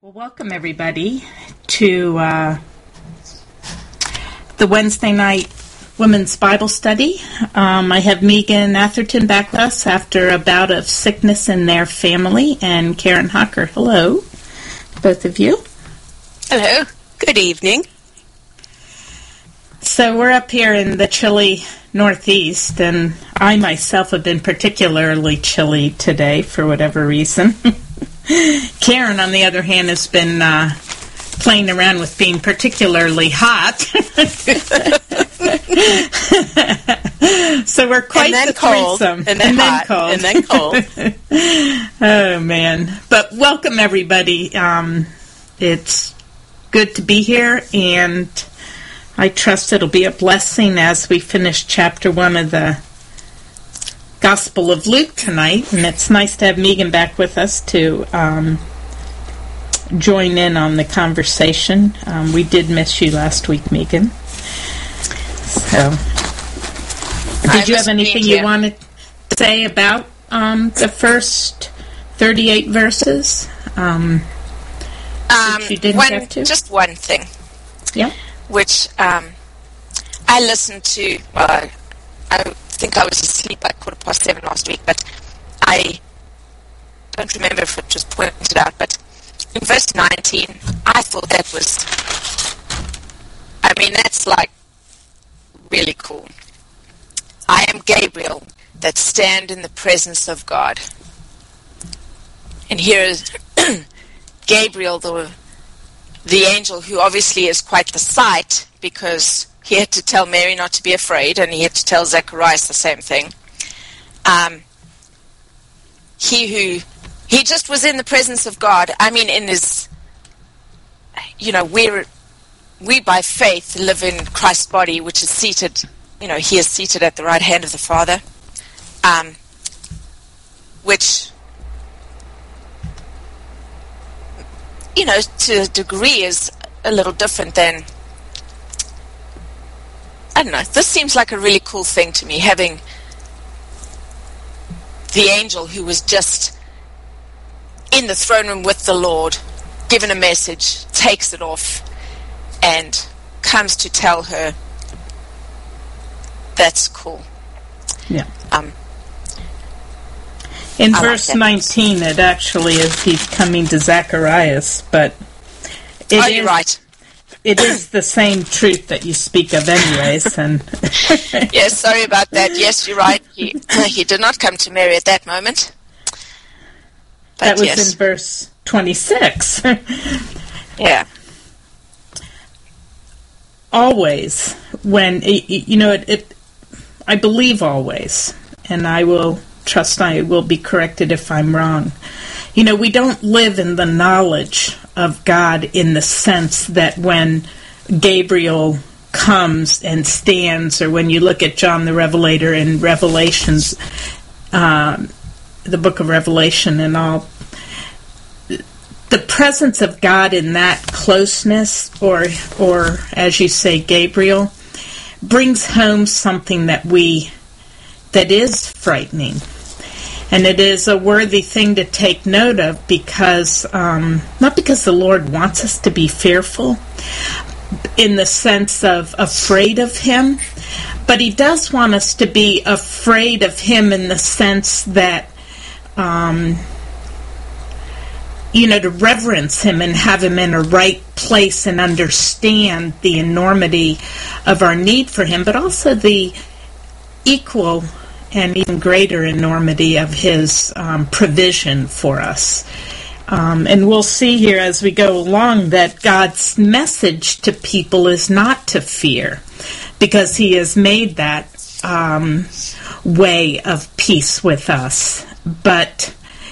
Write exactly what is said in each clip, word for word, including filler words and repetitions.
Well, welcome everybody to uh, the Wednesday night Women's Bible Study. Um, I have Megan Atherton back with us after a bout of sickness in their family, and Karen Hocker. Hello, both of you. Hello. Good evening. So we're up here in the chilly Northeast, and I myself have been particularly chilly today for whatever reason. Karen, on the other hand, has been uh, playing around with being particularly hot. So we're quite and then the cold, threesome. and then, and then hot, cold. and then cold. Oh, man. But welcome, everybody. Um, it's good to be here, and I trust it'll be a blessing as we finish chapter one of the Gospel of Luke tonight, and it's nice to have Megan back with us to um, join in on the conversation. Um, we did miss you last week, Megan. So, did I you have anything you wanted to say about um, the first thirty-eight verses? Um, Um, you didn't one, get to? Just one thing. Yeah. Which um, I listened to. Well, I, I think I was asleep at quarter past seven last week, but I don't remember if it was pointed out. But in verse nineteen, I thought that was. I mean, that's like really cool. I am Gabriel that stand in the presence of God. And here is Gabriel, the the angel, who obviously is quite the sight, because he had to tell Mary not to be afraid, and he had to tell Zacharias the same thing. Um, he who, he just was in the presence of God. I mean, in his, you know, we're, we by faith live in Christ's body, which is seated, you know, he is seated at the right hand of the Father, um, which, you know, to a degree is a little different than, I don't know, this seems like a really cool thing to me, having the angel who was just in the throne room with the Lord, given a message, takes it off, and comes to tell her. That's cool. Yeah. Um, In I verse like nineteen, it actually is he's coming to Zacharias, but it oh, is, you're right. It is the same truth that you speak of anyways. And Yes, sorry about that. Yes, you're right. He, he did not come to Mary at that moment. But that was yes. in verse twenty-six. Yeah. Always, when, you know, it, it, I believe always, and I will trust I will be corrected if I'm wrong. You know, we don't live in the knowledge of God in the sense that when Gabriel comes and stands, or when you look at John the Revelator in Revelations, um, the book of Revelation and all, the presence of God in that closeness, or, or as you say, Gabriel, brings home something that we, that is frightening. And it is a worthy thing to take note of, because, um, not because the Lord wants us to be fearful in the sense of afraid of Him, but He does want us to be afraid of Him in the sense that, um, you know, to reverence Him and have Him in a right place and understand the enormity of our need for Him, but also the equal and even greater enormity of His um, provision for us. Um, and we'll see here as we go along that God's message to people is not to fear, because He has made that um, way of peace with us. But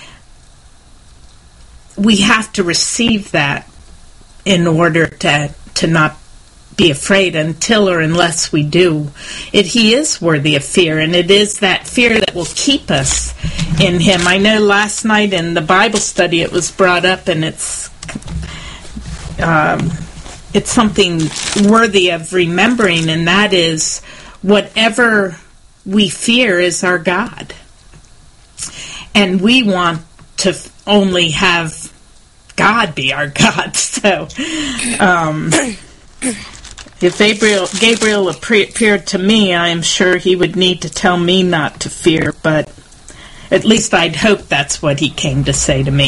we have to receive that in order to, to not be afraid until or unless we do. It, he is worthy of fear, and it is that fear that will keep us in Him. I know last night in the Bible study it was brought up, and it's um, it's something worthy of remembering, and that is whatever we fear is our God. And we want to only have God be our God. So, um, if Gabriel, Gabriel appeared to me, I am sure he would need to tell me not to fear, but at least I'd hope that's what he came to say to me.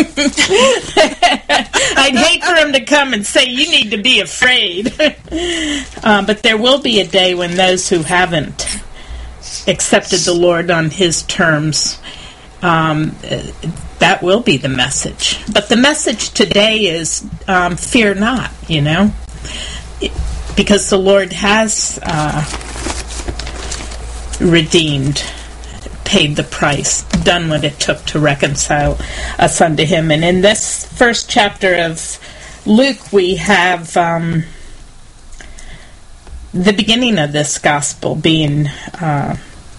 I'd hate for him to come and say, you need to be afraid. um, but there will be a day when those who haven't accepted the Lord on his terms, um, that will be the message. But the message today is um, fear not, you know, because the Lord has uh, redeemed, paid the price, done what it took to reconcile us unto him. And in this first chapter of Luke, we have um, the beginning of this gospel being uh,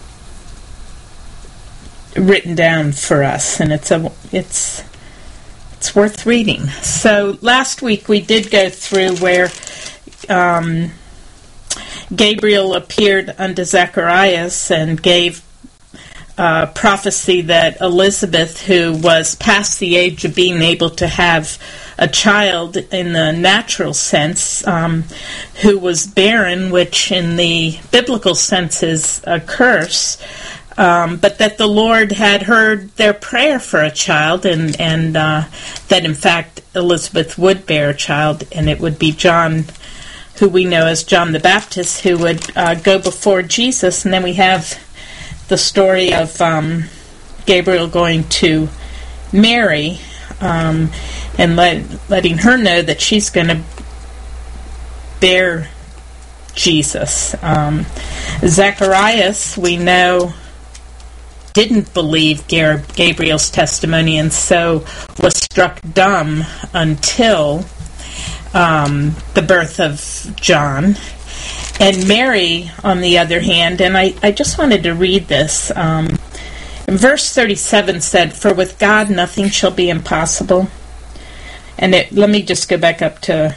written down for us, and it's a it's it's worth reading. So last week we did go through where um, Gabriel appeared unto Zacharias and gave Uh, prophecy that Elizabeth, who was past the age of being able to have a child in the natural sense, um, who was barren, which in the biblical sense is a curse, um, but that the Lord had heard their prayer for a child, and, and uh, that in fact Elizabeth would bear a child, and it would be John, who we know as John the Baptist, who would uh, go before Jesus. And then we have the story of um, Gabriel going to Mary um, and let, letting her know that she's going to bear Jesus. Um, Zacharias, we know, didn't believe Gar- Gabriel's testimony, and so was struck dumb until um, the birth of John. And Mary, on the other hand, and I, I just wanted to read this. Um, verse thirty-seven said, "For with God nothing shall be impossible." And it, let me just go back up to,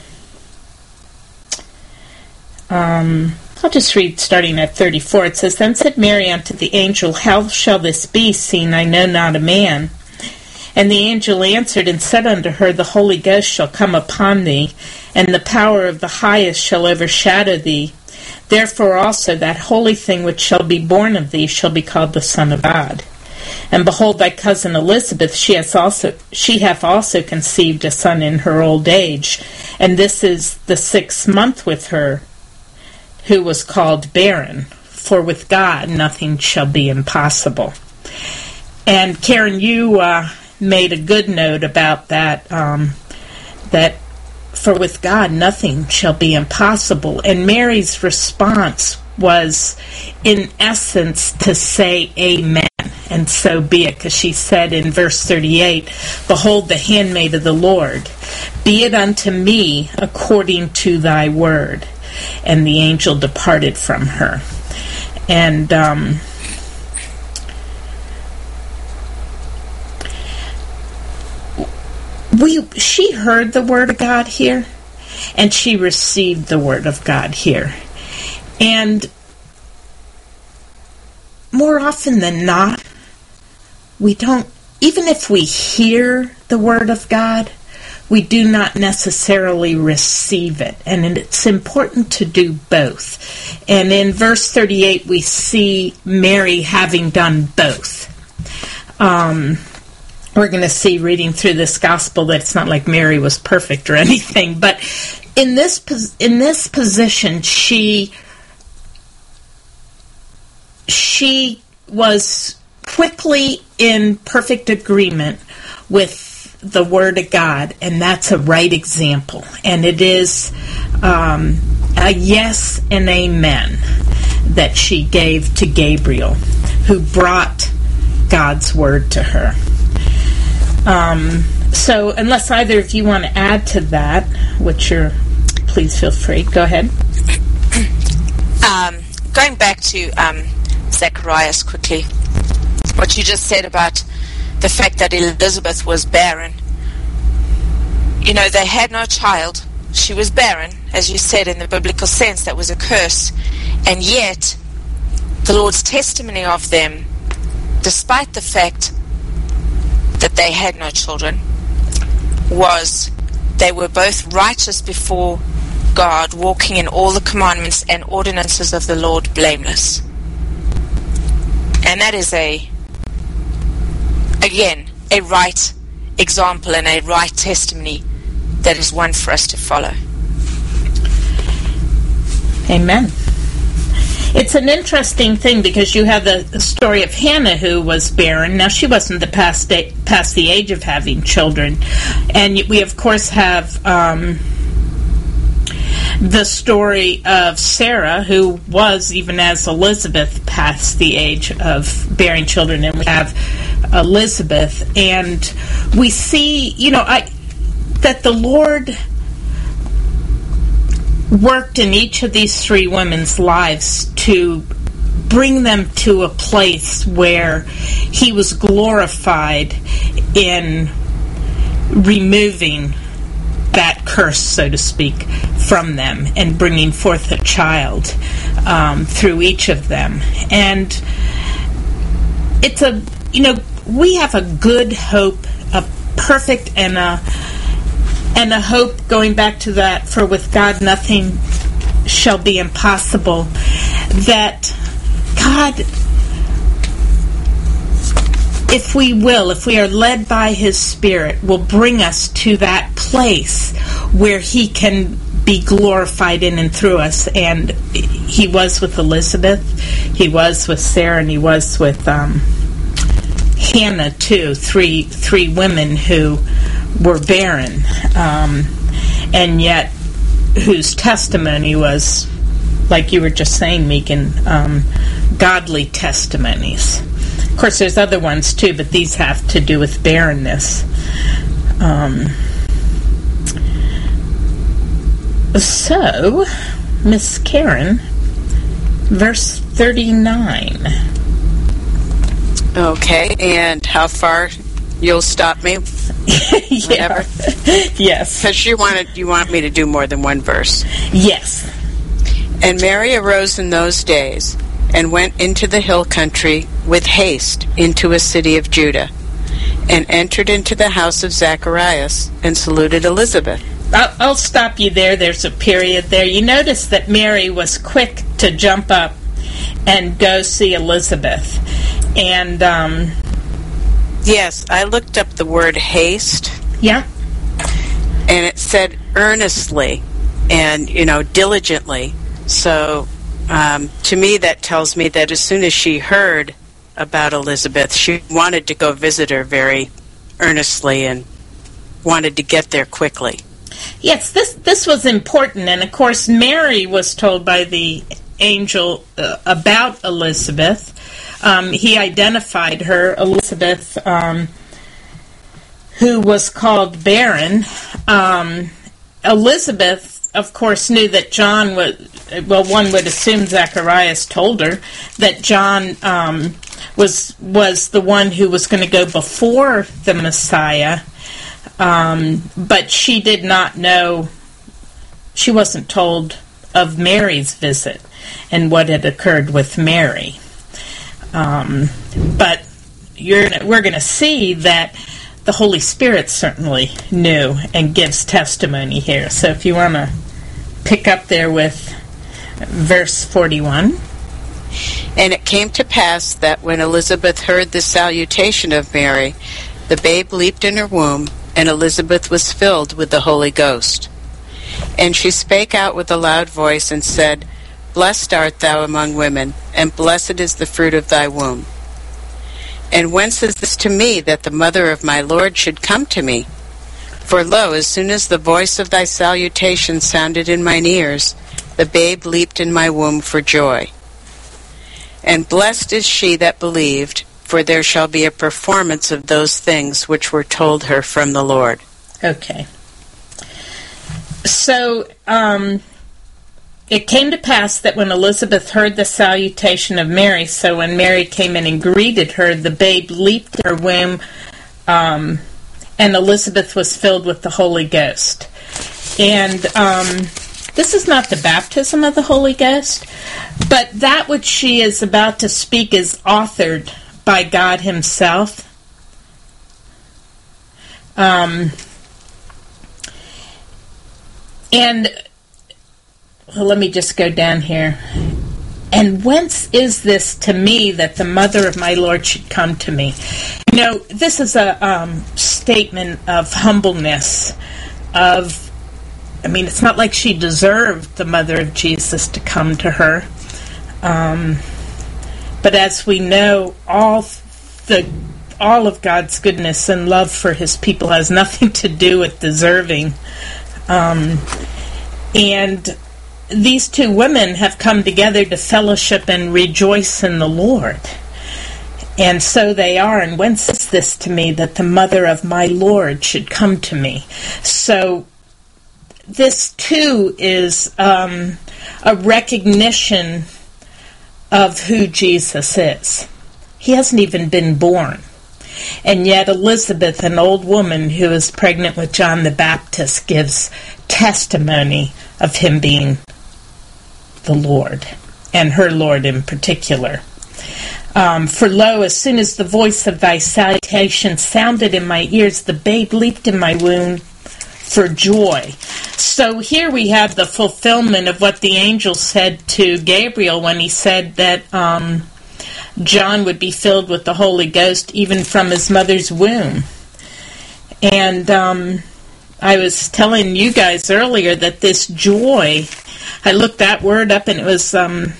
um, I'll just read starting at thirty-four. It says, "Then said Mary unto the angel, How shall this be, seeing I know not a man? And the angel answered and said unto her, The Holy Ghost shall come upon thee, and the power of the highest shall overshadow thee. Therefore also that holy thing which shall be born of thee shall be called the Son of God. And behold, thy cousin Elizabeth, she has also she hath also conceived a son in her old age, and this is the sixth month with her, who was called barren. For with God nothing shall be impossible." And Karen, you uh, made a good note about that. Um, that. For with God nothing shall be impossible. And Mary's response was, in essence, to say amen, and so be it, because she said in verse thirty-eight, "Behold the handmaid of the Lord, be it unto me according to thy word." And the angel departed from her. And um, We, she heard the word of God here, and she received the word of God here. And more often than not, we don't, even if we hear the word of God, we do not necessarily receive it. And it's important to do both. And in verse thirty-eight, we see Mary having done both. Um... We're going to see, reading through this gospel, that it's not like Mary was perfect or anything, but in this in this position, she she was quickly in perfect agreement with the Word of God, and that's a right example. And it is um, a yes and amen that she gave to Gabriel, who brought God's Word to her. Um, so unless either of you want to add to that, which you're, please feel free. Go ahead. Um, going back to um, Zacharias quickly, what you just said about the fact that Elizabeth was barren. You know, they had no child. She was barren, as you said, in the biblical sense. That was a curse. And yet, the Lord's testimony of them, despite the fact that they had no children, was they were both righteous before God, walking in all the commandments and ordinances of the Lord blameless. And that is a, again, a right example and a right testimony that is one for us to follow. Amen. It's an interesting thing because you have the story of Hannah, who was barren. Now, she wasn't the past, day, past the age of having children. And we, of course, have um, the story of Sarah, who was, even as Elizabeth, past the age of bearing children. And we have Elizabeth. And we see, you know, I that the Lord worked in each of these three women's lives to bring them to a place where He was glorified in removing that curse, so to speak, from them and bringing forth a child um, through each of them. And it's a, you know, we have a good hope, a perfect and a And a hope, going back to that, for with God nothing shall be impossible, that God, if we will, if we are led by His Spirit, will bring us to that place where He can be glorified in and through us. And He was with Elizabeth, He was with Sarah, and He was with um, Hannah too, three three women who were barren, um, and yet whose testimony was, like you were just saying, Megan, um, godly testimonies. Of course, there's other ones too, but these have to do with barrenness. Um, so, Miss Karen, verse thirty-nine. Okay, and how far you'll stop me? Yeah. Yes. Because you wanted you want me to do more than one verse. Yes. And Mary arose in those days and went into the hill country with haste into a city of Judah, and entered into the house of Zacharias and saluted Elizabeth. I'll, I'll stop you there. There's a period there. You notice that Mary was quick to jump up and go see Elizabeth. And, um... yes, I looked up the word haste. Yeah. And it said earnestly and, you know, diligently. So, um, to me, that tells me that as soon as she heard about Elizabeth, she wanted to go visit her very earnestly and wanted to get there quickly. Yes, this this was important. And, of course, Mary was told by the angel uh, about Elizabeth. Um, he identified her, Elizabeth, um, who was called barren. Um, Elizabeth, of course, knew that John was, well, one would assume Zacharias told her that John um, was was the one who was going to go before the Messiah, um, but she did not know, she wasn't told of Mary's visit and what had occurred with Mary. Um, but you're, we're going to see that the Holy Spirit certainly knew and gives testimony here. So if you want to pick up there with verse forty-one. And it came to pass that when Elizabeth heard the salutation of Mary, the babe leaped in her womb, and Elizabeth was filled with the Holy Ghost. And she spake out with a loud voice and said, Blessed art thou among women, and blessed is the fruit of thy womb. And whence is this to me, that the mother of my Lord should come to me? For lo, as soon as the voice of thy salutation sounded in mine ears, the babe leaped in my womb for joy. And blessed is she that believed, for there shall be a performance of those things which were told her from the Lord. Okay. So, um... it came to pass that when Elizabeth heard the salutation of Mary, so when Mary came in and greeted her, the babe leaped in her womb, um, and Elizabeth was filled with the Holy Ghost. And um, this is not the baptism of the Holy Ghost, but that which she is about to speak is authored by God Himself. Um, And well, let me just go down here. And whence is this to me that the mother of my Lord should come to me? You know, this is a um, statement of humbleness, of, I mean, it's not like she deserved the mother of Jesus to come to her. Um, but as we know, all the all of God's goodness and love for his people has nothing to do with deserving. Um, and these two women have come together to fellowship and rejoice in the Lord. And so they are. And whence is this to me that the mother of my Lord should come to me? So this too is um, a recognition of who Jesus is. He hasn't even been born. And yet Elizabeth, an old woman who is pregnant with John the Baptist, gives testimony of him being the Lord, and her Lord in particular. Um, For lo, as soon as the voice of thy salutation sounded in my ears, the babe leaped in my womb for joy. So here we have the fulfillment of what the angel said to Gabriel when he said that um, John would be filled with the Holy Ghost even from his mother's womb. And um, I was telling you guys earlier that this joy, I looked that word up, and it was, um,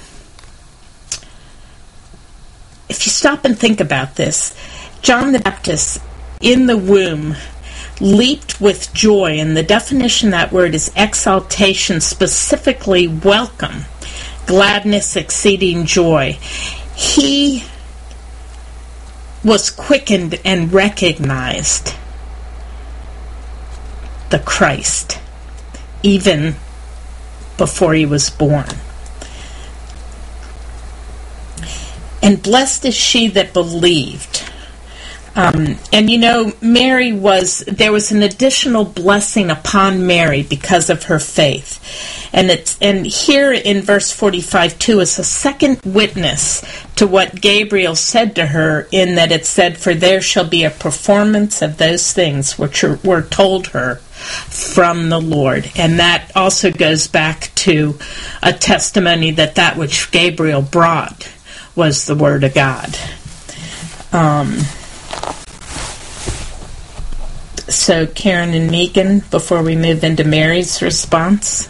if you stop and think about this, John the Baptist in the womb leaped with joy, and the definition of that word is exaltation, specifically welcome, gladness, exceeding joy. He was quickened and recognized the Christ, even before he was born. And blessed is she that believed. Um, and you know, Mary was, there was an additional blessing upon Mary because of her faith. And it's, and here in verse forty-five too is a second witness to what Gabriel said to her, in that it said, for there shall be a performance of those things which are, were told her from the Lord. And that also goes back to a testimony that that which Gabriel brought was the Word of God. Um, so Karen and Megan, before we move into Mary's response.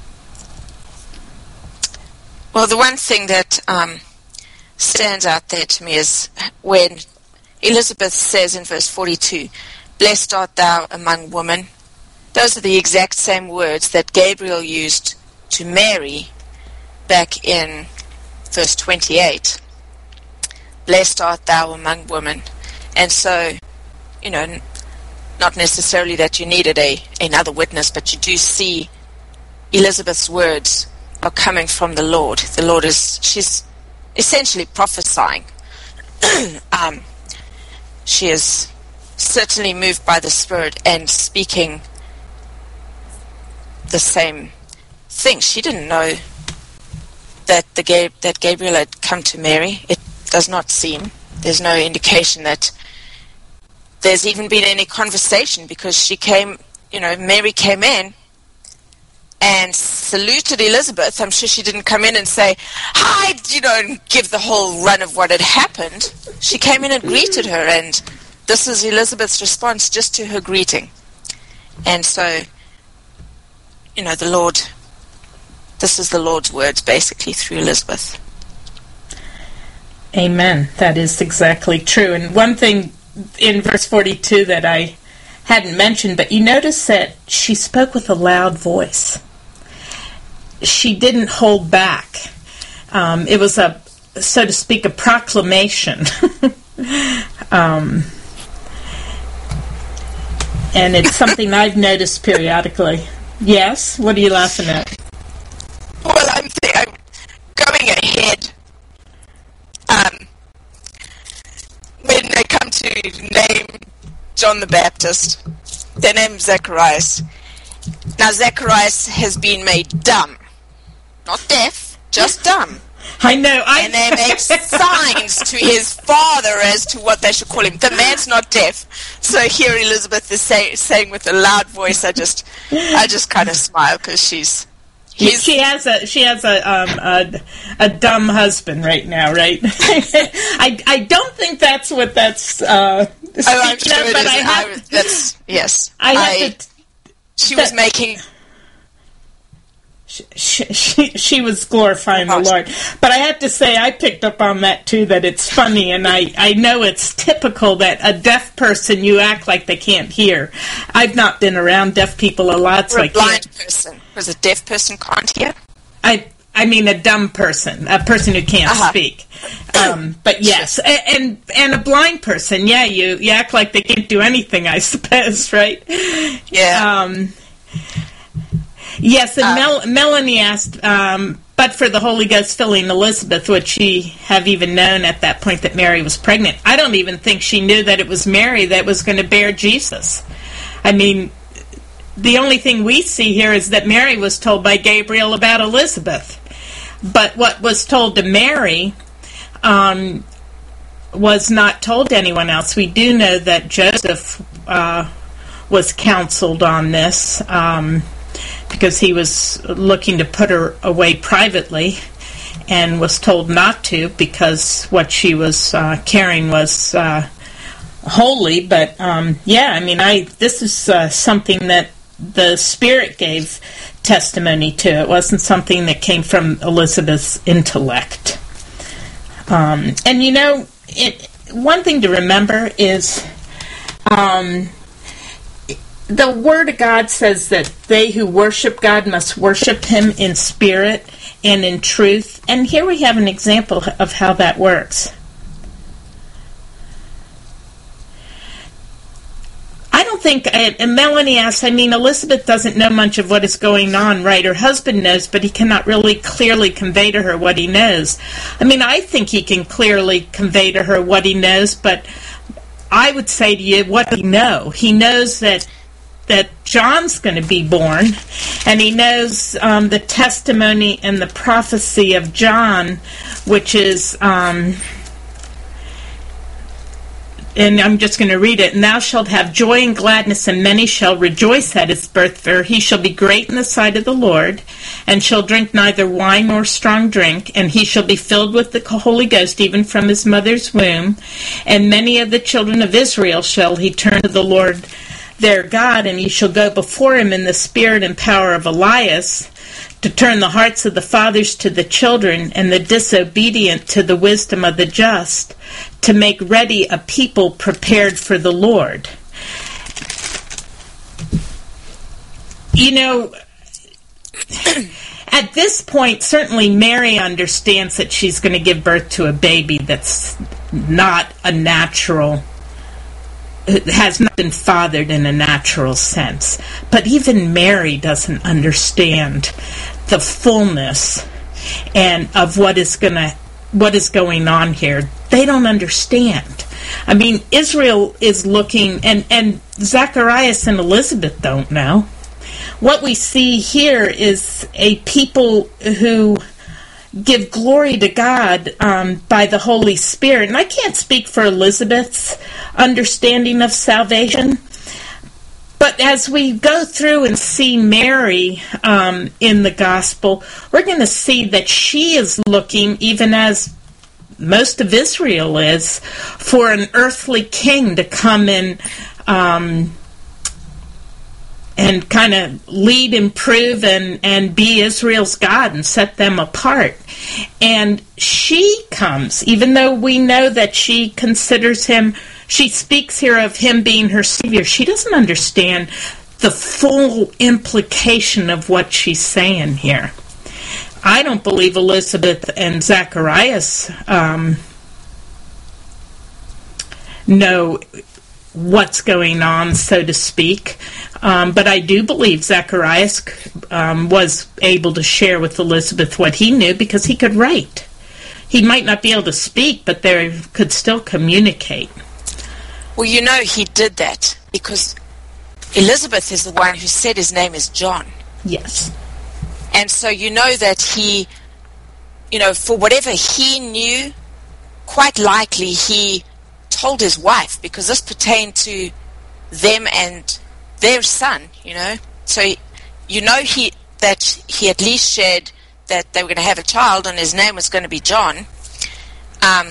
Well, the one thing that um, stands out there to me is when Elizabeth says in verse forty-two, blessed art thou among women. Those are the exact same words that Gabriel used to Mary back in verse twenty-eight. Blessed art thou among women. And so, you know, not necessarily that you needed a another witness, but you do see Elizabeth's words are coming from the Lord. The Lord is, she's essentially prophesying. um, she is certainly moved by the Spirit and speaking the same thing. She didn't know that the Gab- that Gabriel had come to Mary. It does not seem. There's no indication that there's even been any conversation, because she came, you know, Mary came in and saluted Elizabeth. I'm sure she didn't come in and say, hi, you know, and give the whole run of what had happened. She came in and greeted her, and this is Elizabeth's response just to her greeting. And so, you know, the Lord, this is the Lord's words basically through Elizabeth. Amen. That is exactly true. And one thing in verse forty-two that I hadn't mentioned, but you notice that she spoke with a loud voice. She didn't hold back. Um, it was a, so to speak, a proclamation. um, and it's something I've noticed periodically. Yes? What are you laughing at? Well, I'm, th- I'm going ahead. Um, when they come to name John the Baptist, they name Zacharias. Now, Zacharias has been made dumb. Not deaf, just dumb. I know. I and they make signs to his father as to what they should call him. The man's not deaf, so here Elizabeth is say, saying with a loud voice. I just, I just kind of smile because she's. He's, she has a she has a um a, a dumb husband right now, right? I I don't think that's what that's. Uh, oh, I'm sure of, it but is. I have, I, that's yes. I have I, to. She that, was making. She, she, she was glorifying the Lord. But I have to say, I picked up on that too, that it's funny, and I, I know it's typical that a deaf person, you act like they can't hear. I've not been around deaf people a lot, so or a I blind can't. person. Was a deaf person can't hear? I I mean a dumb person, a person who can't uh-huh. speak. Um, but yes, and, and and a blind person, yeah, you, you act like they can't do anything, I suppose, right? Yeah. Um, Yes, and Mel- uh, Melanie asked, um, but for the Holy Ghost filling Elizabeth, would she have even known at that point that Mary was pregnant? I don't even think she knew that it was Mary that was going to bear Jesus. I mean, the only thing we see here is that Mary was told by Gabriel about Elizabeth. But what was told to Mary um, was not told to anyone else. We do know that Joseph uh, was counseled on this, um, because he was looking to put her away privately and was told not to because what she was uh, carrying was uh, holy. But um, yeah, I mean, I this is uh, something that the Spirit gave testimony to. It wasn't something that came from Elizabeth's intellect. Um, and you know, it, one thing to remember is um, the Word of God says that they who worship God must worship Him in spirit and in truth. And here we have an example of how that works. I don't think, and Melanie asks, I mean, Elizabeth doesn't know much of what is going on, right? Her husband knows, but he cannot really clearly convey to her what he knows. I mean, I think he can clearly convey to her what he knows, but I would say to you, what does he know? He knows that that John's going to be born, and he knows um, the testimony and the prophecy of John, which is, um, and I'm just going to read it, and thou shalt have joy and gladness, and many shall rejoice at his birth, for he shall be great in the sight of the Lord, and shall drink neither wine nor strong drink, and he shall be filled with the Holy Ghost even from his mother's womb, and many of the children of Israel shall he turn to the Lord their God, and ye shall go before him in the spirit and power of Elias, to turn the hearts of the fathers to the children, and the disobedient to the wisdom of the just, to make ready a people prepared for the Lord. You know, at this point, certainly Mary understands that she's going to give birth to a baby that's not a natural has not been fathered in a natural sense. But even Mary doesn't understand the fullness and of what is gonna what is going on here. They don't understand. I mean, Israel is looking, and, and Zacharias and Elizabeth don't know. What we see here is a people who give glory to God um, by the Holy Spirit. And I can't speak for Elizabeth's understanding of salvation, but as we go through and see Mary um, in the gospel, we're going to see that she is looking, even as most of Israel is, for an earthly king to come in um, and kind of lead, improve, and, and be Israel's God and set them apart. And she comes, even though we know that she considers him, she speaks here of him being her Savior. She doesn't understand the full implication of what she's saying here. I don't believe Elizabeth and Zacharias um, know what's going on, so to speak. Um, but I do believe Zacharias um, was able to share with Elizabeth what he knew because he could write. He might not be able to speak, but they could still communicate. Well, you know he did that because Elizabeth is the one who said his name is John. Yes. And so you know that he you know, for whatever he knew, quite likely he told his wife, because this pertained to them and their son, you know. So, you know, he that he at least shared that they were going to have a child and his name was going to be John. Um,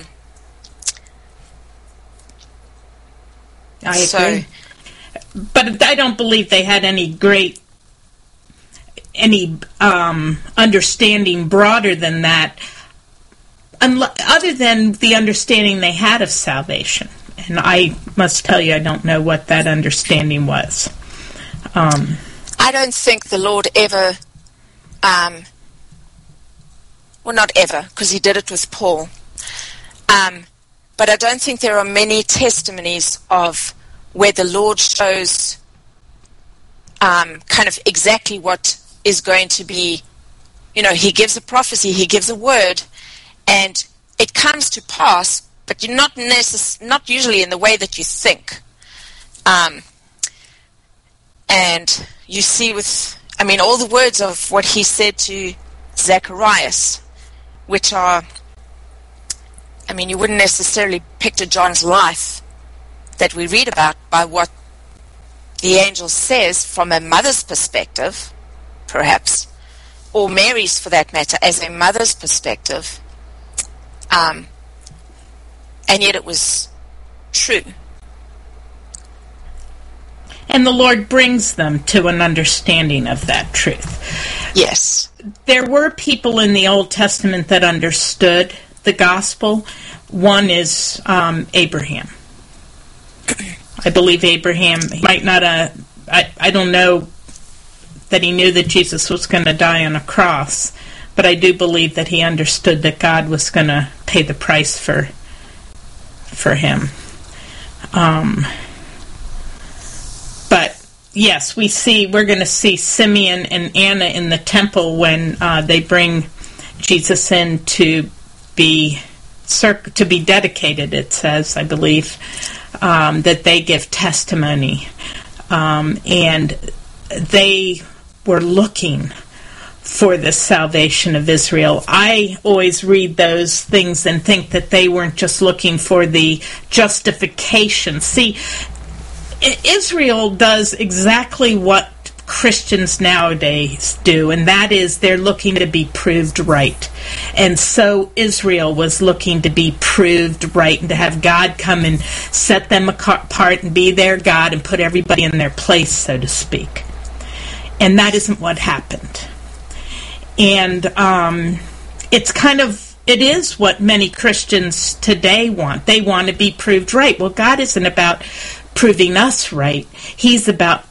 I so, agree. But I don't believe they had any great, any um, understanding broader than that, unlo- other than the understanding they had of salvation. And I must tell you, I don't know what that understanding was. Um, I don't think the Lord ever, um, well, not ever, because he did it with Paul. Um, but I don't think there are many testimonies of where the Lord shows um, kind of exactly what is going to be. You know, he gives a prophecy, he gives a word, and it comes to pass, but you're not necess- not usually in the way that you think. Um, and you see with, I mean, all the words of what he said to Zacharias, which are, I mean, you wouldn't necessarily picture John's life that we read about by what the angel says from a mother's perspective, perhaps, or Mary's for that matter, as a mother's perspective. Um, and yet it was true. And the Lord brings them to an understanding of that truth. Yes. There were people in the Old Testament that understood the gospel. One is um, Abraham. I believe Abraham, he might not, uh, I, I don't know that he knew that Jesus was going to die on a cross, but I do believe that he understood that God was going to pay the price for for him. Um, but yes, we see, we're going to see Simeon and Anna in the temple when uh, they bring Jesus in to be to be dedicated, it says, I believe, um, that they give testimony. Um, and they were looking for the salvation of Israel. I always read those things and think that they weren't just looking for the justification. See, Israel does exactly what Christians nowadays do, and that is they're looking to be proved right. And so Israel was looking to be proved right and to have God come and set them apart and be their God and put everybody in their place, so to speak. And that isn't what happened. And um, it's kind of, it is what many Christians today want. They want to be proved right. Well, God isn't about proving us right. He's about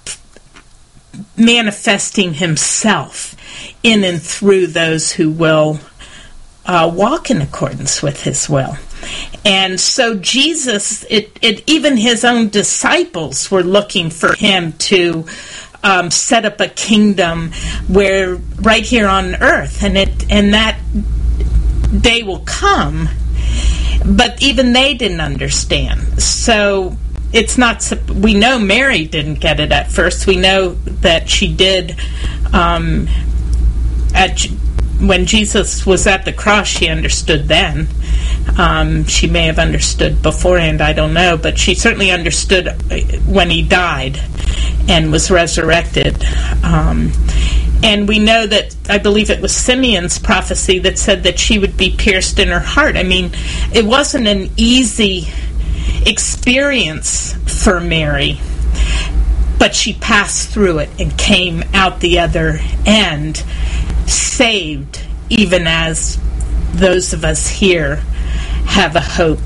manifesting himself in and through those who will uh, walk in accordance with his will. And so Jesus, it, it even his own disciples were looking for him to um, set up a kingdom where right here on earth, and it and that day will come. But even they didn't understand. So it's not, we know Mary didn't get it at first. We know that she did um, at when Jesus was at the cross. She understood then. Um, she may have understood beforehand, I don't know, but she certainly understood when he died and was resurrected. Um, and we know that, I believe it was Simeon's prophecy that said that she would be pierced in her heart. I mean, it wasn't an easy experience for Mary, but she passed through it and came out the other end saved, even as those of us here have a hope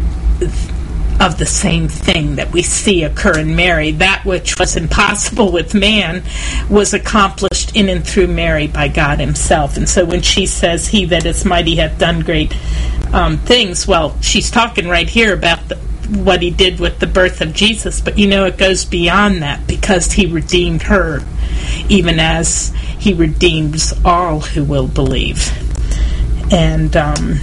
of the same thing that we see occur in Mary. That which was impossible with man was accomplished in and through Mary by God himself. And so when she says, he that is mighty hath done great um, things, well, she's talking right here about the, what he did with the birth of Jesus. But you know, it goes beyond that, because he redeemed her, even as he redeems all who will believe. And um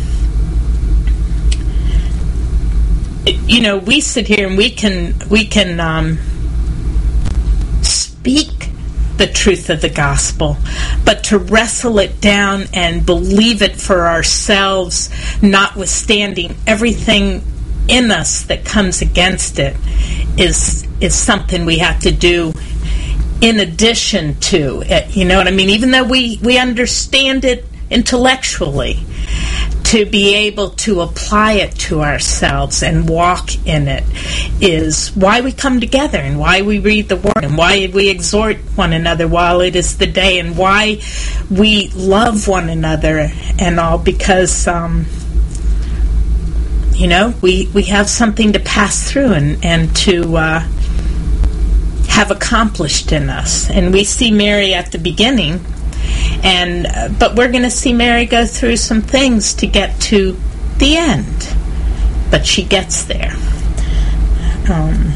you know, we sit here and we can we can um, speak the truth of the gospel, but to wrestle it down and believe it for ourselves, notwithstanding everything in us that comes against it, is is something we have to do in addition to it. You know what I mean? Even though we, we understand it intellectually, to be able to apply it to ourselves and walk in it is why we come together, and why we read the Word, and why we exhort one another while it is the day, and why we love one another and all, because um, you know, we, we have something to pass through and, and to uh, have accomplished in us. And we see Mary at the beginning, and uh, but we're going to see Mary go through some things to get to the end. But she gets there. Um,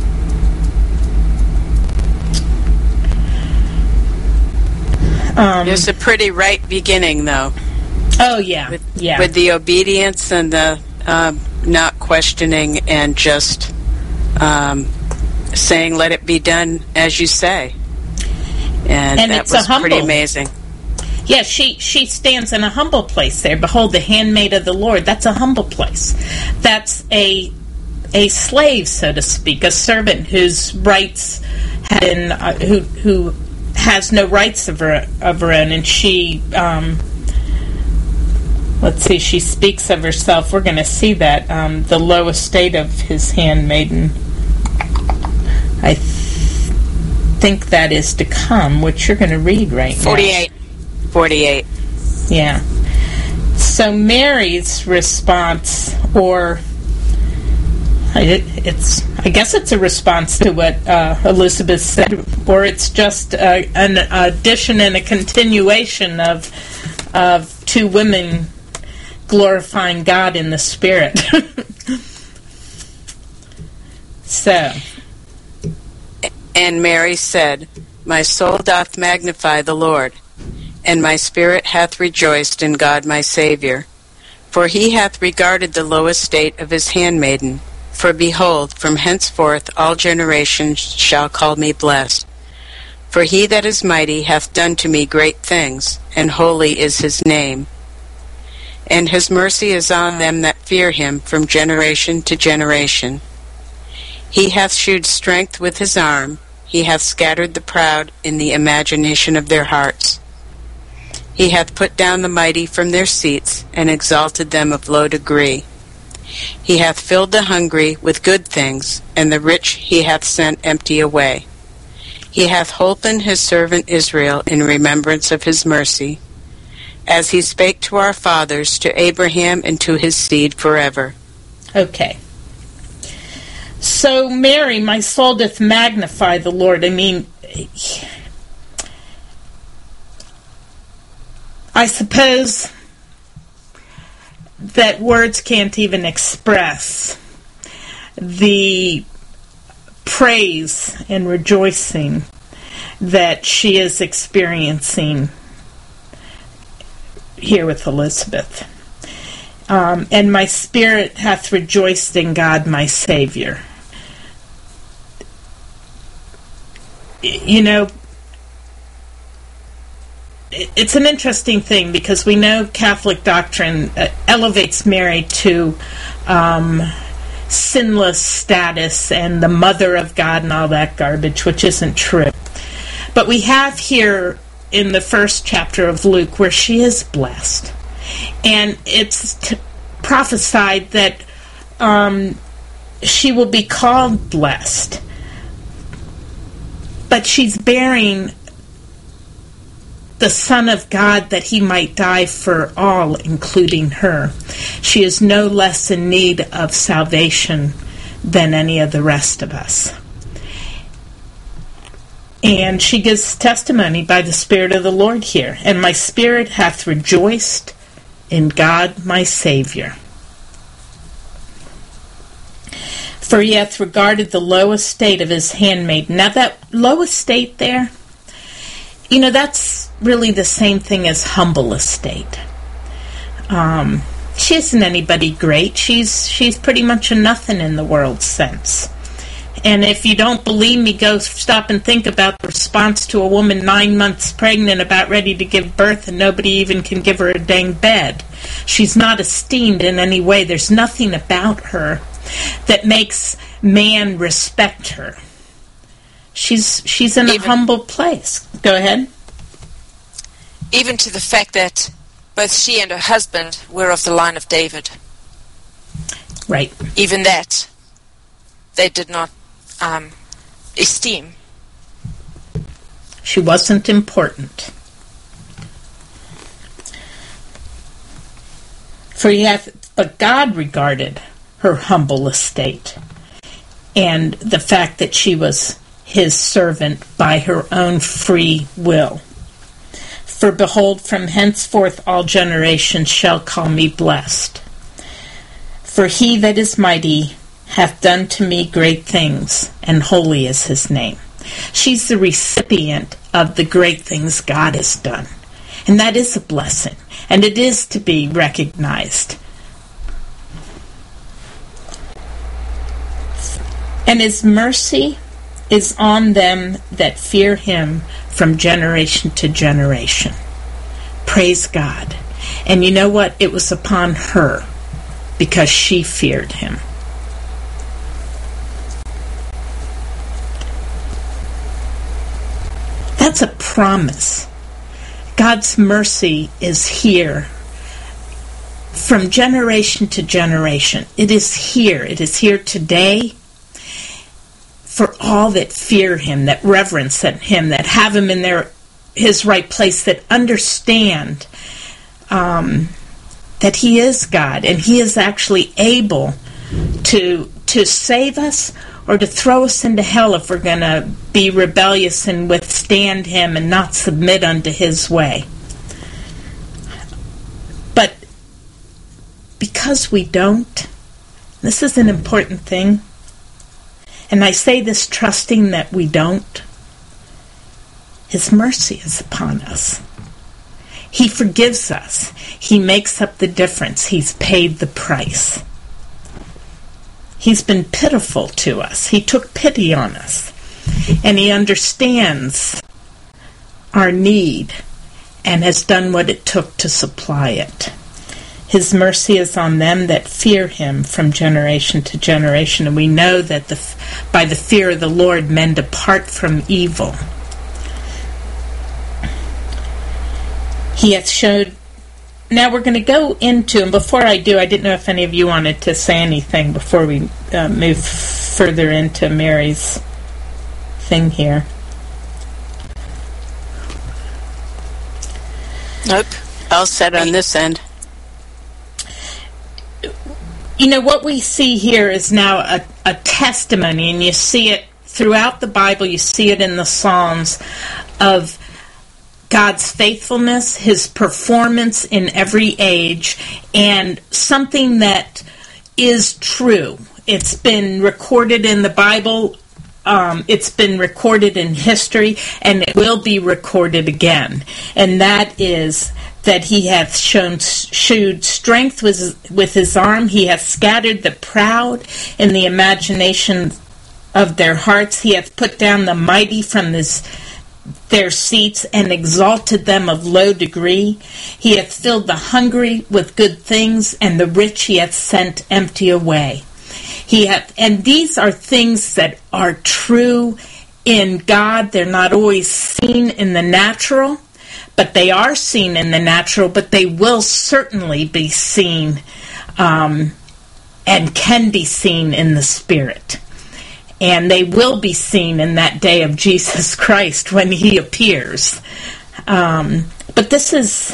um, There's a pretty right beginning, though. Oh, yeah. With, yeah. with the obedience and the uh, not questioning and just um, saying, let it be done as you say. And, and that it's was a humble, pretty amazing. Yeah, she, she stands in a humble place there. Behold, the handmaid of the Lord. That's a humble place. That's a a slave, so to speak, a servant whose rights had been, uh, who who has no rights of her of her own, and she. Um, let's see. She speaks of herself. We're going to see that um, the low estate of his handmaiden. I. Th- think that is to come, which you're going to read right now. forty-eight. forty-eight. Yeah. So Mary's response, or it, it's, I guess it's a response to what uh, Elizabeth said, or it's just uh, an addition and a continuation of of two women glorifying God in the Spirit. So. And Mary said, my soul doth magnify the Lord, and my spirit hath rejoiced in God my Saviour. For he hath regarded the low estate of his handmaiden. For behold, from henceforth all generations shall call me blessed. For he that is mighty hath done to me great things, and holy is his name. And his mercy is on them that fear him from generation to generation. He hath shewed strength with his arm. He hath scattered the proud in the imagination of their hearts. He hath put down the mighty from their seats, and exalted them of low degree. He hath filled the hungry with good things, and the rich he hath sent empty away. He hath holpen his servant Israel in remembrance of his mercy, as he spake to our fathers, to Abraham, and to his seed forever. Okay. So, Mary, my soul doth magnify the Lord. I mean, I suppose that words can't even express the praise and rejoicing that she is experiencing here with Elizabeth. Um, and my spirit hath rejoiced in God my Savior. You know, it's an interesting thing, because we know Catholic doctrine uh, elevates Mary to um, sinless status and the mother of God and all that garbage, which isn't true. But we have here in the first chapter of Luke where she is blessed. And it's t- prophesied that um, she will be called blessed. But she's bearing the Son of God, that he might die for all, including her. She is no less in need of salvation than any of the rest of us. And she gives testimony by the Spirit of the Lord here. And my spirit hath rejoiced in God my Savior. For he hath regarded the low estate of his handmaiden. Now that low estate there, you know, that's really the same thing as humble estate. Um, she isn't anybody great. She's she's pretty much a nothing in the world's sense. And if you don't believe me, go stop and think about the response to a woman nine months pregnant, about ready to give birth, and nobody even can give her a dang bed. She's not esteemed in any way. There's nothing about her that makes man respect her. She's she's in a even, humble place. Go ahead. Even to the fact that both she and her husband were of the line of David. Right. Even that, they did not um, esteem. She wasn't important. For he hath, but God regarded her humble estate, and the fact that she was his servant by her own free will. For behold, from henceforth all generations shall call me blessed. For he that is mighty hath done to me great things, and holy is his name. She's the recipient of the great things God has done. And that is a blessing, and it is to be recognized. And his mercy is on them that fear him from generation to generation. Praise God. And you know what? It was upon her because she feared him. That's a promise. God's mercy is here from generation to generation. It is here. It is here today for all that fear him, that reverence him, that have him in their his right place, that understand um, that he is God and he is actually able to to save us or to throw us into hell if we're going to be rebellious and withstand him and not submit unto his way. But because we don't, this is an important thing, and I say this trusting that we don't, his mercy is upon us. He forgives us. He makes up the difference. He's paid the price. He's been pitiful to us. He took pity on us. And he understands our need and has done what it took to supply it. His mercy is on them that fear him from generation to generation. And we know that the, by the fear of the Lord men depart from evil. He hath showed... Now we're going to go into, and before I do, I didn't know if any of you wanted to say anything before we uh, move further into Mary's thing here. Nope. All set on this end. You know, what we see here is now a, a testimony, and you see it throughout the Bible, you see it in the Psalms, of God's faithfulness, his performance in every age, and something that is true. It's been recorded in the Bible, um, it's been recorded in history, and it will be recorded again. And that is that he hath shown shewed strength with, with his arm. He hath scattered the proud in the imagination of their hearts. He hath put down the mighty from his their seats, and exalted them of low degree. He hath filled the hungry with good things, and the rich he hath sent empty away. He hath, and these are things that are true in God. They're not always seen in the natural, but they are seen in the natural, but they will certainly be seen um, and can be seen in the spirit. And they will be seen in that day of Jesus Christ when he appears. Um, but this is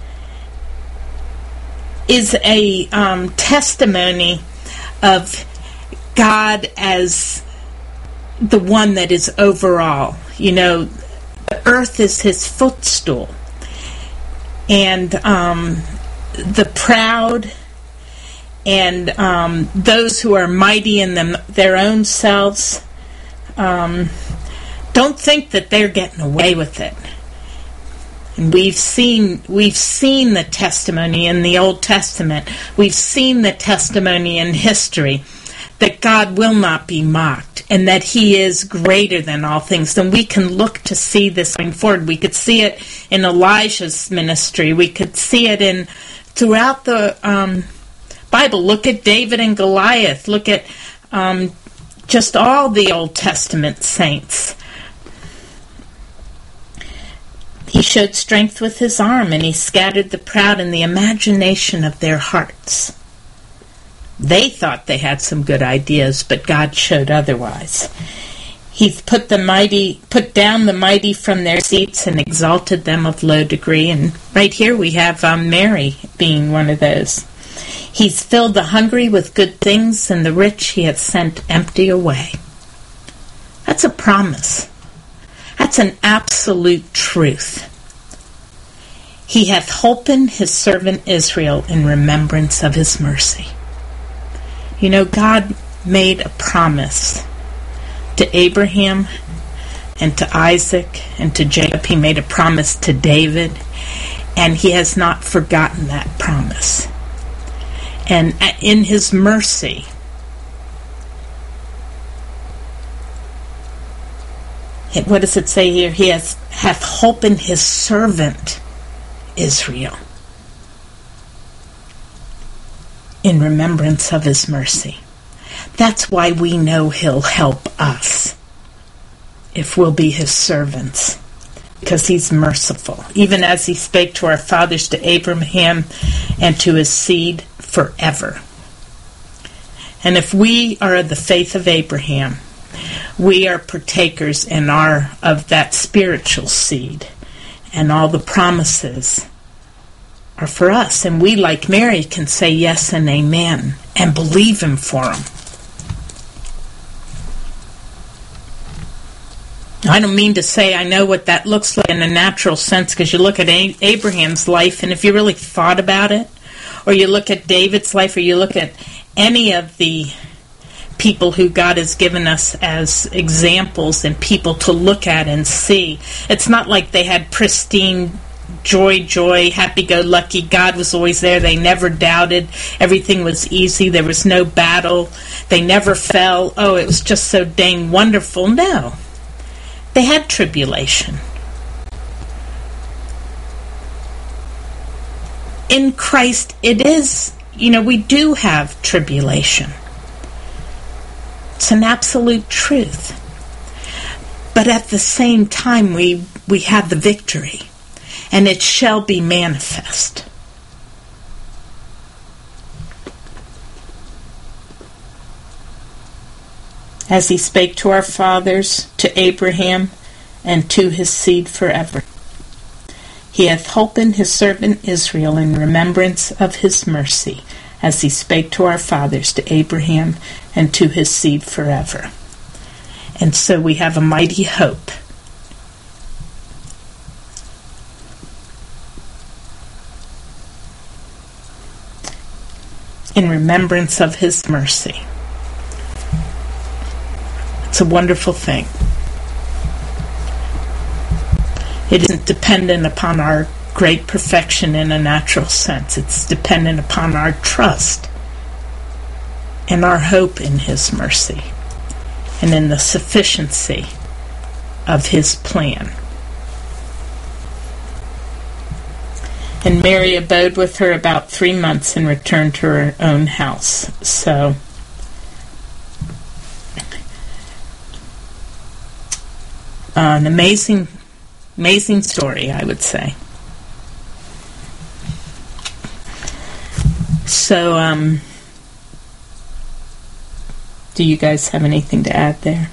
is a um, testimony of God as the one that is over all. You know, the earth is his footstool. And um, the proud and um, those who are mighty in them, their own selves, um, don't think that they're getting away with it. And we've seen we've seen the testimony in the Old Testament. We've seen the testimony in history that God will not be mocked, and that he is greater than all things, then we can look to see this going forward. We could see it in Elijah's ministry. We could see it in throughout the um, Bible. Look at David and Goliath. Look at um, just all the Old Testament saints. He showed strength with his arm, and he scattered the proud in the imagination of their hearts. They thought they had some good ideas, but God showed otherwise. He's put the mighty, put down the mighty from their seats and exalted them of low degree. And right here we have um, Mary being one of those. He's filled the hungry with good things, and the rich he hath sent empty away. That's a promise. That's an absolute truth. He hath holpen his servant Israel in remembrance of his mercy. You know, God made a promise to Abraham and to Isaac and to Jacob. He made a promise to David, and he has not forgotten that promise. And in his mercy, what does it say here? He has, hath holpen his servant Israel in remembrance of his mercy. That's why we know he'll help us if we'll be his servants, because he's merciful, even as he spake to our fathers, to Abraham and to his seed forever. And if we are of the faith of Abraham, we are partakers and are of that spiritual seed, and all the promises are for us. And we, like Mary, can say yes and amen and believe him for them. I don't mean to say I know what that looks like in a natural sense, because you look at A- Abraham's life, and if you really thought about it, or you look at David's life, or you look at any of the people who God has given us as examples and people to look at and see, it's not like they had pristine joy, joy, happy-go-lucky. God was always there. They never doubted. Everything was easy. There was no battle. They never fell. Oh, it was just so dang wonderful. No. They had tribulation. In Christ, it is, you know, we do have tribulation. It's an absolute truth. But at the same time, we, we have the victory, and it shall be manifest. As he spake to our fathers, to Abraham, and to his seed forever. He hath holpen his servant Israel in remembrance of his mercy, as he spake to our fathers, to Abraham, and to his seed forever. And so we have a mighty hope. In remembrance of his mercy. It's a wonderful thing. It isn't dependent upon our great perfection in a natural sense. It's dependent upon our trust and our hope in his mercy and in the sufficiency of his plan. And Mary abode with her about three months and returned to her own house. So Uh, an amazing, amazing story, I would say. So, um, do you guys have anything to add there?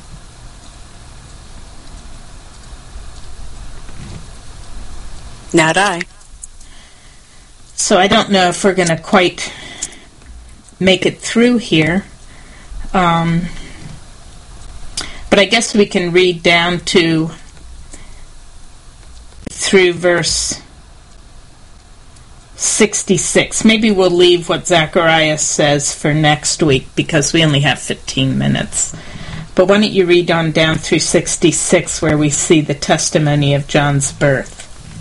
Not I. So I don't know if we're going to quite make it through here. Um... But I guess we can read down to through verse sixty-six. Maybe we'll leave what Zacharias says for next week because we only have fifteen minutes. But why don't you read on down through sixty-six where we see the testimony of John's birth.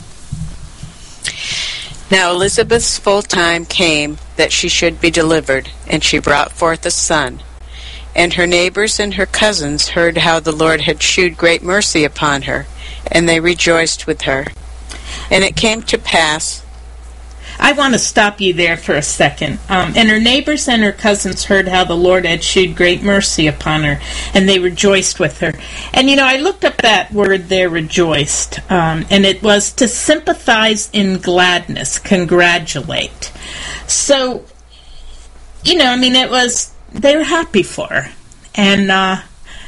Now Elizabeth's full time came that she should be delivered, and she brought forth a son. And her neighbors and her cousins heard how the Lord had shewed great mercy upon her, and they rejoiced with her. And it came to pass... I want to stop you there for a second. Um, and her neighbors and her cousins heard how the Lord had shewed great mercy upon her, and they rejoiced with her. And, you know, I looked up that word there, rejoiced, um, and it was to sympathize in gladness, congratulate. So, you know, I mean, it was, they were happy for her. And, uh,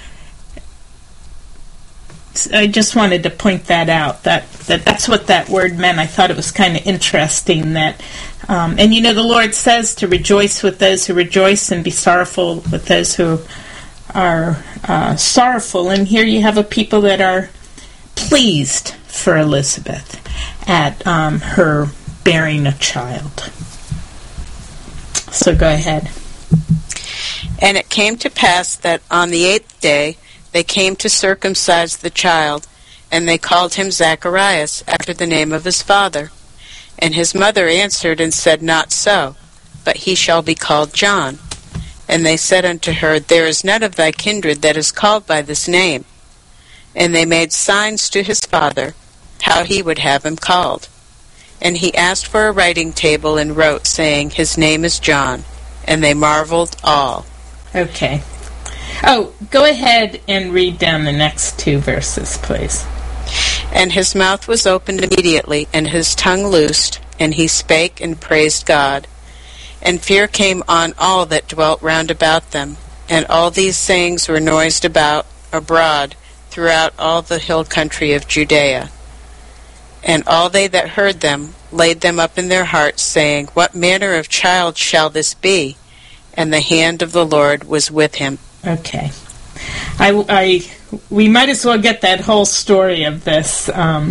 I just wanted to point that out, that, that that's what that word meant. I thought it was kind of interesting that, um, and you know, the Lord says to rejoice with those who rejoice and be sorrowful with those who are uh, sorrowful. And here you have a people that are pleased for Elizabeth at um, her bearing a child. So go ahead. And it came to pass that on the eighth day they came to circumcise the child, and they called him Zacharias, after the name of his father. And his mother answered and said, Not so, but he shall be called John. And they said unto her, There is none of thy kindred that is called by this name. And they made signs to his father, how he would have him called. And he asked for a writing table, and wrote, saying, His name is John. And they marveled all. Okay. Oh, go ahead and read down the next two verses, please. And his mouth was opened immediately, and his tongue loosed, and he spake and praised God. And fear came on all that dwelt round about them, and all these sayings were noised about abroad throughout all the hill country of Judea. And all they that heard them laid them up in their hearts, saying, What manner of child shall this be? And the hand of the Lord was with him. Okay. I, I, we might as well get that whole story of this. Um,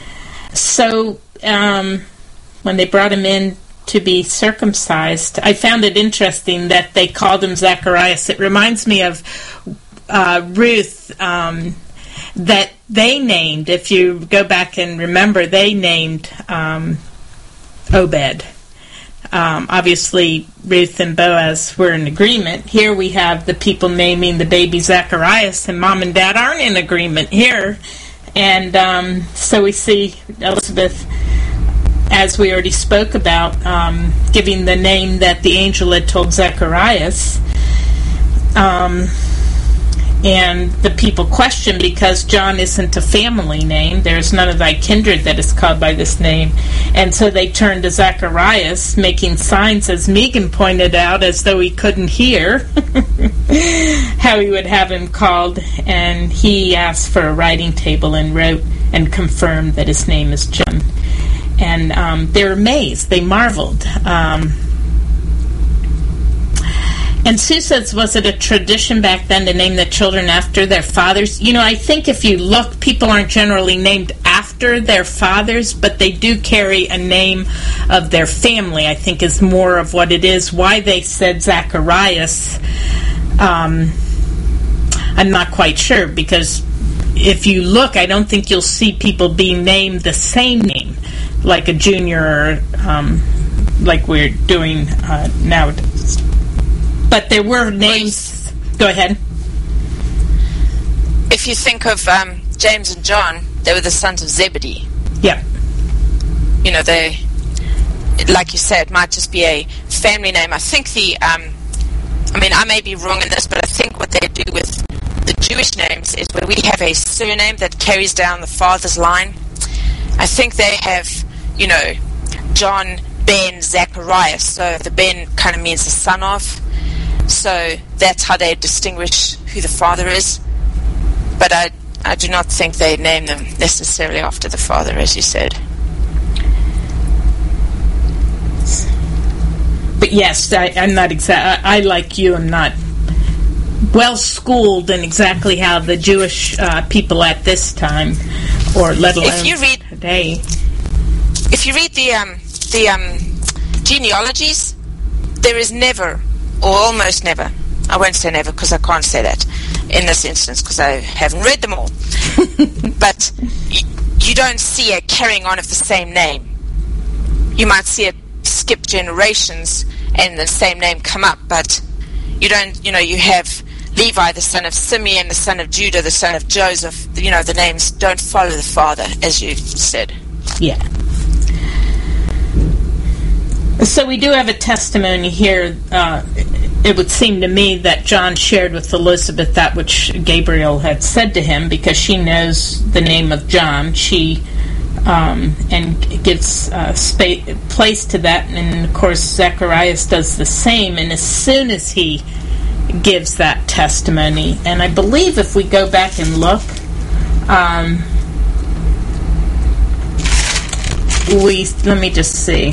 so, um, when they brought him in to be circumcised, I found it interesting that they called him Zacharias. It reminds me of uh, Ruth, um, that they named, if you go back and remember, they named um, Obed. Um, obviously, Ruth and Boaz were in agreement. Here we have the people naming the baby Zacharias, and Mom and Dad aren't in agreement here. And um, so we see Elizabeth, as we already spoke about, um, giving the name that the angel had told Zacharias. Um, and the people question, because John isn't a family name, there's none of thy kindred that is called by this name. And so they turn to Zacharias, making signs, as Megan pointed out, as though he couldn't hear how he would have him called. And he asked for a writing table and wrote and confirmed that his name is John. And um, they're amazed. They marveled. Um, and Sue says, was it a tradition back then to name the children after their fathers? You know, I think if you look, people aren't generally named after their fathers, but they do carry a name of their family, I think is more of what it is. Why they said Zacharias, um, I'm not quite sure, because if you look, I don't think you'll see people being named the same name, like a junior or um, like we're doing uh, nowadays. But there were names. Go ahead. If you think of um, James and John, they were the sons of Zebedee. Yeah. You know, they, like you said, it might just be a family name. I think the, um, I mean, I may be wrong in this, but I think what they do with the Jewish names is where we have a surname that carries down the father's line. I think they have, you know, John, Ben, Zacharias. So the Ben kind of means the son of. So that's how they distinguish who the father is. But I, I do not think they name them necessarily after the father, as you said. But yes, I, I'm not exact. I, I, like you, am not well schooled in exactly how the Jewish uh, people at this time, or let alone if you read, today. If you read the um, the um, genealogies, there is never, or almost never, I won't say never because I can't say that in this instance because I haven't read them all, but y- you don't see a carrying on of the same name. You might see it skip generations and the same name come up, but you don't, you know, you have Levi, the son of Simeon, the son of Judah, the son of Joseph. You know, the names don't follow the father, as you said. Yeah. So we do have a testimony here. Uh, it would seem to me that John shared with Elizabeth that which Gabriel had said to him, because she knows the name of John. She um, and gives uh, space, place to that, and of course Zacharias does the same. And as soon as he gives that testimony, and I believe if we go back and look, um, we let me just see.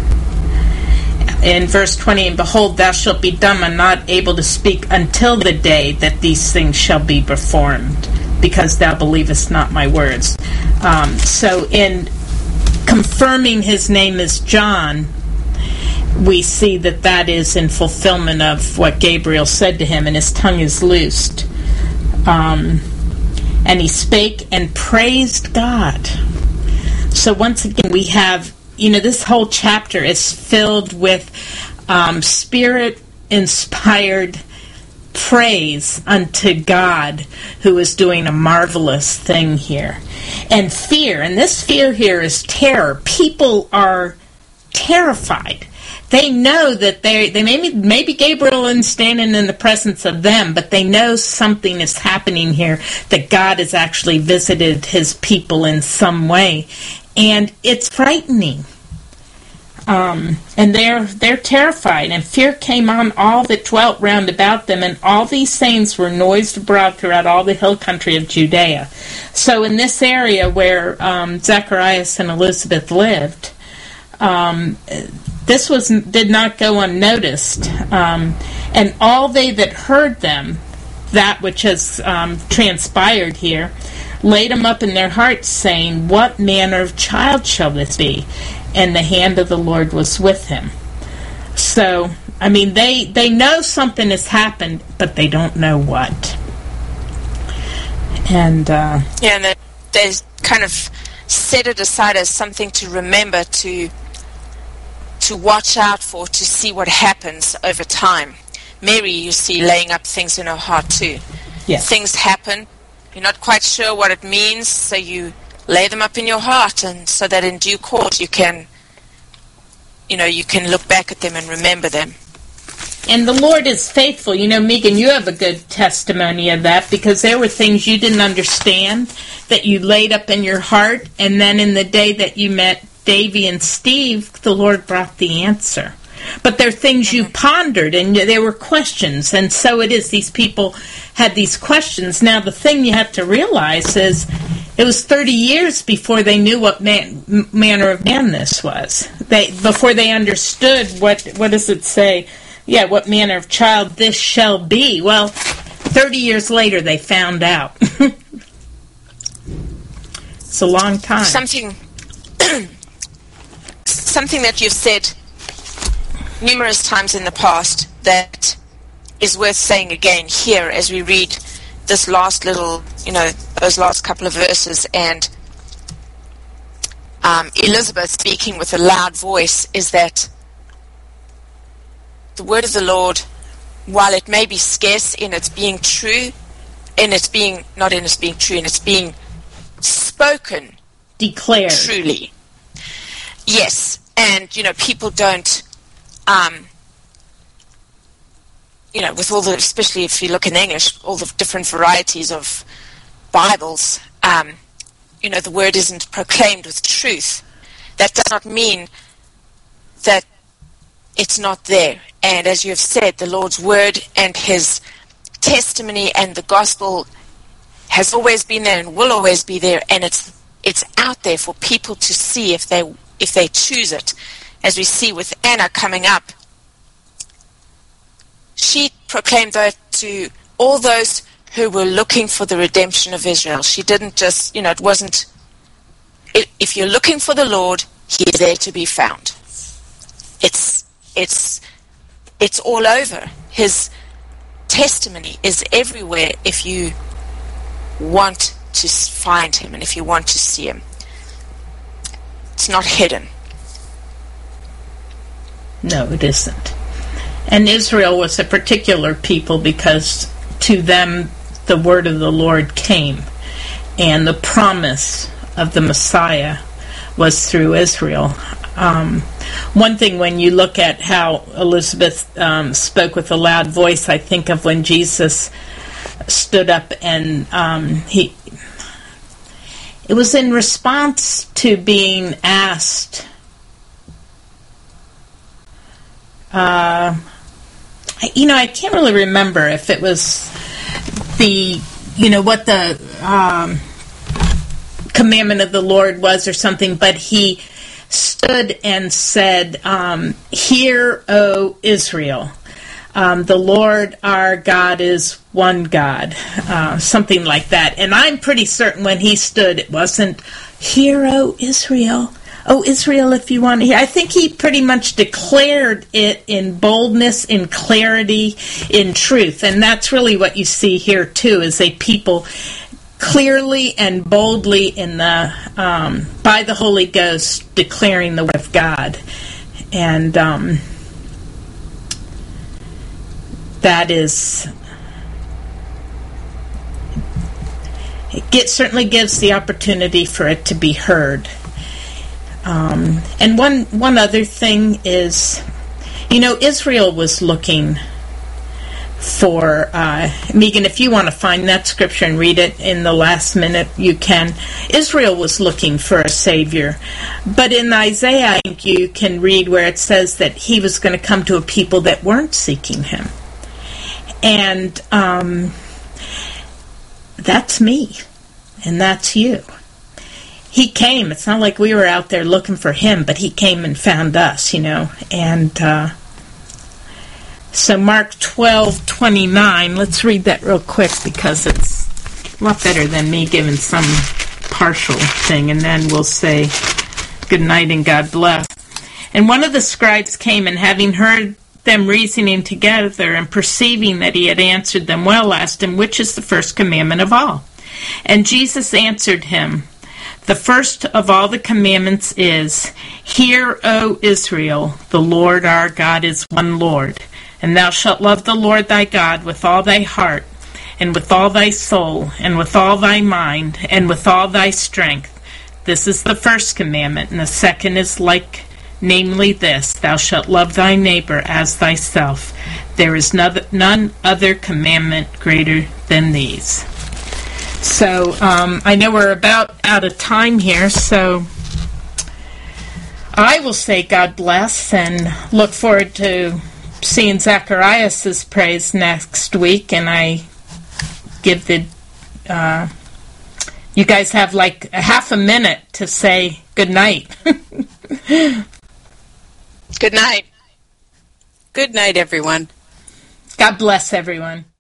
In verse twenty, and behold, thou shalt be dumb and not able to speak until the day that these things shall be performed, because thou believest not my words. Um, so in confirming his name is John, we see that that is in fulfillment of what Gabriel said to him, and his tongue is loosed. Um, and he spake and praised God. So once again, we have, you know, this whole chapter is filled with um, Spirit-inspired praise unto God, who is doing a marvelous thing here. And fear, and this fear here is terror. People are terrified. They know that they they maybe maybe Gabriel isn't standing in the presence of them, but they know something is happening here, that God has actually visited his people in some way, and it's frightening. Um, and they're they're terrified, and fear came on all that dwelt round about them, and all these sayings were noised abroad throughout all the hill country of Judea. So in this area where um, Zacharias and Elizabeth lived, um, this was did not go unnoticed, um, and all they that heard them, that which has um, transpired here, laid them up in their hearts, saying, what manner of child shall this be? And the hand of the Lord was with him. So, I mean, they, they know something has happened, but they don't know what. And, uh... yeah, and they, they kind of set it aside as something to remember, to to watch out for, to see what happens over time. Mary, you see, laying up things in her heart too. Yes. Things happen. You're not quite sure what it means, so you lay them up in your heart, and so that in due course you can, you know, you can look back at them and remember them. And the Lord is faithful. You know, Megan, you have a good testimony of that, because there were things you didn't understand that you laid up in your heart, and then in the day that you met Davy and Steve, the Lord brought the answer. But there are things mm-hmm. you pondered, and there were questions, and so it is. These people had these questions. Now, the thing you have to realize is it was thirty years before they knew what man, manner of man this was. They before they understood what what does it say? Yeah, what manner of child this shall be. Well, thirty years later they found out. It's a long time. Something, something that you've said numerous times in the past that is worth saying again here as we read this last little, you know, those last couple of verses, and um, Elizabeth speaking with a loud voice, is that the word of the Lord, while it may be scarce in its being true, in its being, not in its being true, in its being spoken, declared truly. Yes, and, you know, people don't, um, you know, with all the, especially if you look in English, all the different varieties of Bibles, um, you know, the word isn't proclaimed with truth. That does not mean that it's not there. And as you have said, the Lord's word and his testimony and the gospel has always been there and will always be there, and it's it's out there for people to see if they if they choose it. As we see with Anna coming up, she proclaimed that to all those who were looking for the redemption of Israel. She didn't just, you know, it wasn't, if you're looking for the Lord, he is there to be found. It's, it's, it's all over. His testimony is everywhere if you want to find him and if you want to see him. It's not hidden. No, it isn't. And Israel was a particular people because to them the word of the Lord came, and the promise of the Messiah was through Israel. Um, one thing, when you look at how Elizabeth um, spoke with a loud voice, I think of when Jesus stood up and um, he. It was in response to being asked. Uh, you know, I can't really remember if it was the, you know, what the um, commandment of the Lord was or something, but he stood and said, um, "Hear, O Israel, um, the Lord our God is one God," uh, something like that. And I'm pretty certain when he stood, it wasn't, "Hear, O Israel, O Israel, if you want to hear." I think he pretty much declared it in boldness, in clarity, in truth. And that's really what you see here, too, is a people clearly and boldly in the um, by the Holy Ghost declaring the word of God. And um, that is, it get, certainly gives the opportunity for it to be heard. Um, and one one other thing is, you know, Israel was looking for, uh, Megan, if you want to find that scripture and read it in the last minute, you can. Israel was looking for a Savior. But in Isaiah, I think you can read where it says that he was going to come to a people that weren't seeking him. And um, that's me. And that's you. He came. It's not like we were out there looking for him, but he came and found us, you know. And uh, so Mark twelve twenty-nine, let's read that real quick because it's a lot better than me giving some partial thing. And then we'll say good night and God bless. "And one of the scribes came, and having heard them reasoning together and perceiving that he had answered them well, asked him, which is the first commandment of all? And Jesus answered him, the first of all the commandments is, Hear, O Israel, the Lord our God is one Lord. And thou shalt love the Lord thy God with all thy heart, and with all thy soul, and with all thy mind, and with all thy strength. This is the first commandment, and the second is like, namely this, thou shalt love thy neighbor as thyself. There is none other commandment greater than these." So um, I know we're about out of time here, so I will say God bless and look forward to seeing Zacharias' praise next week. And I give the, uh, you guys have like a half a minute to say good night. Good night. Good night, everyone. God bless everyone.